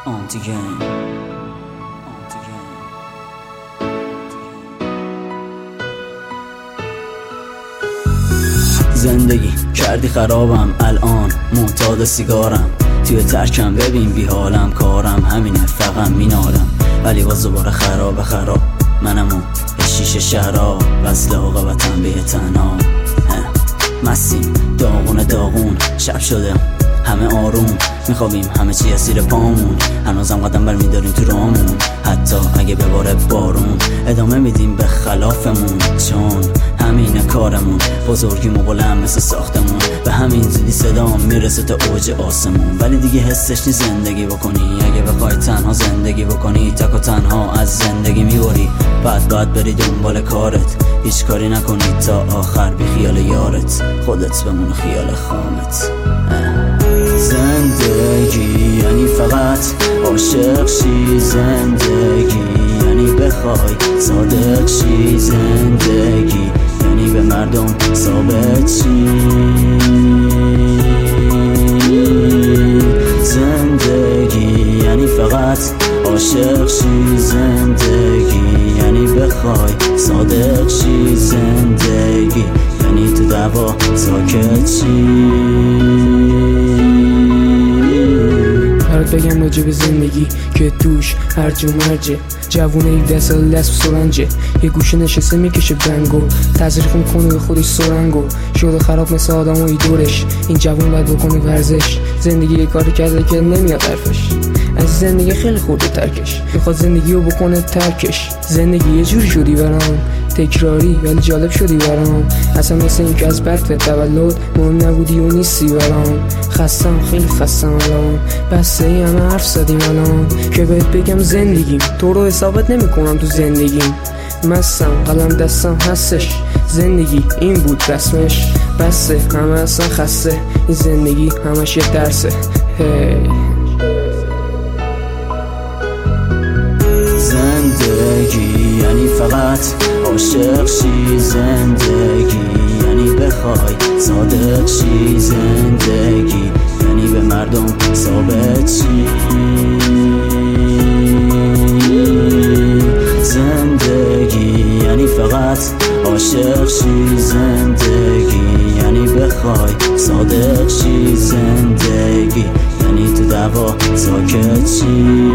زندگی کردی خرابم، الان معتاد سیگارم، توی ترکم ببین بی حالم، کارم همینه فقط مینالم، ولی باز دوباره خراب منم اون شیشه شراب، وصل عاقبتم به تنها مسیم داغون شب شده همه آروم میخوابیم، همه چی اسیر پامون، هنوزم قدم برمیداریم تو رامون، حتی اگه بباره بارون ادامه میدیم به خلافمون، چون همینه کارمون، بزرگیمو بلند مثل ساختمون، به همین زودی صدام میرسه تا اوج آسمون، ولی دیگه حسش نی زندگی بکنی، اگه بخوای تنها زندگی بکنی تک و تنها از زندگی میبری، بعد بری دنبال کارت، هیچ کاری نکنی تا آخر بی خیال یارت، خودت بمون خیال خامت. زندگی یعنی فقط عاشق شی، زندگی یعنی بخوای صادق شی، زندگی یعنی به مردم ثابت شی، زندگی یعنی فقط عاشق شی، زندگی یعنی بخوای صادق شی، زندگی یعنی تو دعوا ساکت شی. برات بگم راجع به زندگی که توش هرج و مرجه، جوونه 17 سال دست و سرنجه، یه گوشه نشسته میکشه بنگو، تزریق میکنه به خودش سرنگو، شده خراب مثل آدمای دورش، این جوون باید بکنه ورزش، زندگی یه کاری کرده که نمیاد حرفش، از زندگی خیلی خورده ترکش، میخواد زندگی رو بکنه ترکش، زندگی یه جوری شدی برام تکراری ولی جالب شدی برام، اصلا مثل این که از برد تولد مهم نبودی و نیستی برام، خستم خیلی خستم الان، بسته ای همه حرف زدیم الان، که بهت بگم زندگیم تو رو حسابت نمی کنم تو زندگیم، مستم قلم دستم هستش، زندگی این بود رسمش، بسته همه اصلا خسته، این زندگی همش یه درسه. زندگی یعنی فقط عاشق شی، زندگی یعنی بخوای صادق شی، زندگی یعنی به مردم ثابت شی، زندگی یعنی فقط عاشق شی، زندگی یعنی بخوای صادق شی، زندگی یعنی تو دعوا ساکت شی.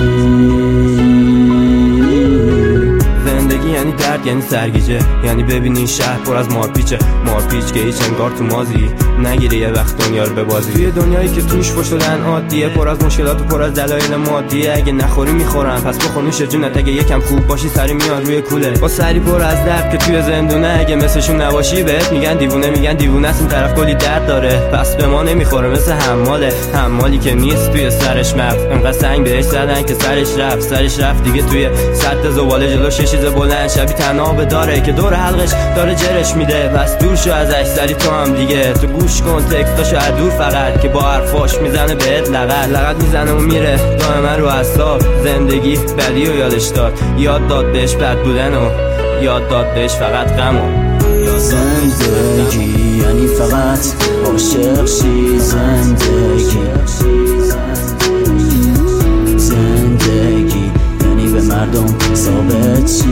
یعنی درد، یعنی سرگیجه، یعنی ببینی شهر پر از مارپیچه، مارپیچ که هیچ انگار تو مازی نگیره یه وقت دنیا رو ببازی، توی دنیایی که توش فش دادن عادیه، پر از مشکلات و پر از دلایل مادیه، اگه نخوری میخورن پس بخور نوش جونت، اگه یکم خوب باشی سری میاد روی کوله، با سری پر از درد که توی زندونه، اگه مثلشون نباشی بهت میگن دیوونه است، این طرف کلی درد داره پس به ما نمیخوره، مثل حمالی که نیست توی سرش مغز، انقدر سنگ بهش زدن که سرش رفت دیگه، توی سد زباله جلوش چیز بلند، شبی تنها داره که دور حلقش داره جرش میده، پس دور شو ازش سری تو هم دیگه، تو گوش کن تکستاشو از دور فقط، که با حرفاش میزنه بهت لغت میزنه و میره دائما رو اعصاب، زندگی بدی و یادش داد، یاد داد بهش بد بودن و یاد داد بهش فقط غمو. زندگی یعنی فقط عاشق شی، زندگی یعنی به مردم ثابت شی،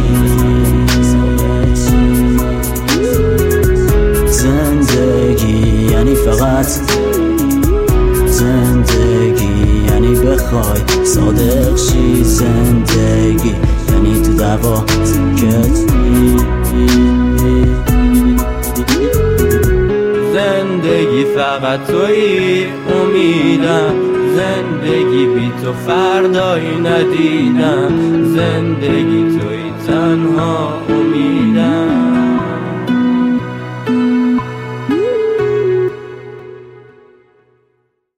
زندگی یعنی فقط، زندگی یعنی بخوای صادق شی، زندگی یعنی تو دعوا سکت. زندگی فقط تویی امیدم، زندگی بی تو فردایی ندیدم، زندگی تویی تنها